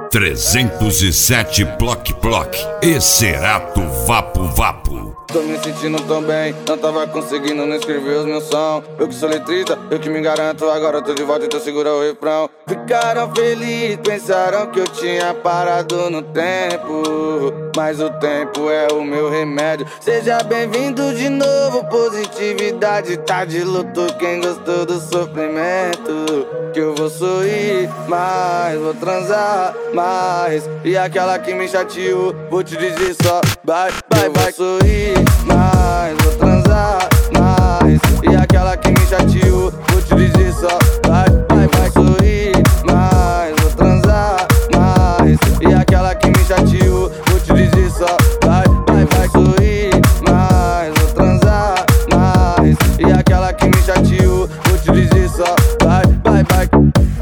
307 Ploc Ploc, Exerato Vapo Vapo. Tô me sentindo tão bem, não tava conseguindo nem escrever os meus sons. Eu que sou letrista, eu que me garanto, agora tô de volta, então segura o refrão. Ficaram felizes, pensaram que eu tinha parado no tempo, mas o tempo é o meu remédio. Seja bem-vindo de novo, positividade tá de luto. Quem gostou do sofrimento, que eu vou sorrir mais, vou transar mais. E aquela que me chateou, vou te dizer só vai, vai, vai. Sorrir mais, vou transar mais. E aquela que me chateou, vou te dizer só vai, vai, vai. Sorrir mais, vou transar mais. E aquela que me chateou, vou te dizer só vai, vai, vai. Sorrir mais, vou transar mais. E aquela que me chateou, vou te dizer só vai, vai, vai.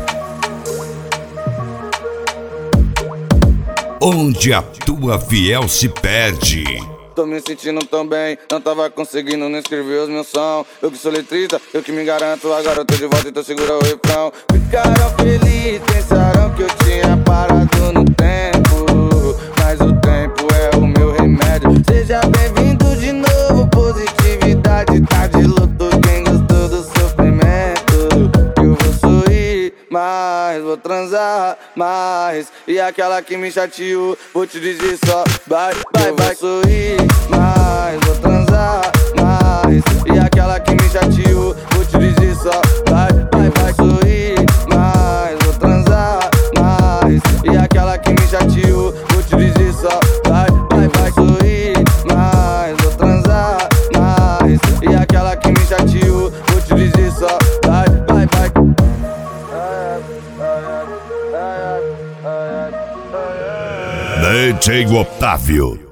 Onde a tua fiel se perde. Tô me sentindo tão bem, não tava conseguindo nem escrever os meus sons. Eu que sou letrista, eu que me garanto, agora eu tô de volta, então segura o refrão. Ficaram felizes, pensaram que eu tinha parado no tempo, mas o tempo é o meu remédio. Seja bem-vindo de novo, positividade tá de luto. Quem gostou do sofrimento, que eu vou sorrir mais, vou transar mais. E aquela que me chateou, vou te dizer só vai, vai, vai. Sorrir mais, vou transar mais. E aquela que me chateou, vou te dizer só vai, vai, vai. Sorrir mais, vou transar mais. E aquela que me chateou, vou te dizer só vai, vai, vai. Sorrir mais, vou transar mais. E aquela que me chateou, vou te dizer só vai, vai, vai. DJ Otávio.